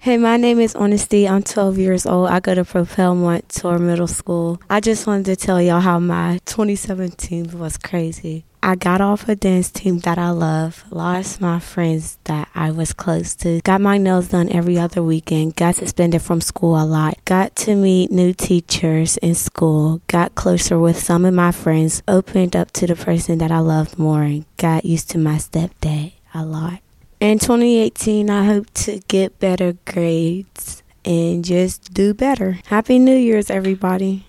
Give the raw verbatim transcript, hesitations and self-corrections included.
Hey, my name is Honesty. I'm twelve years old. I go to Propel Montour Middle School. I just wanted to tell y'all how my twenty seventeen was crazy. I got off a dance team that I love, lost my friends that I was close to, got my nails done every other weekend, got suspended from school a lot, got to meet new teachers in school, got closer with some of my friends, opened up to the person that I loved more, and got used to my stepdad a lot. In twenty eighteen, I hope to get better grades and just do better. Happy New Year's, everybody.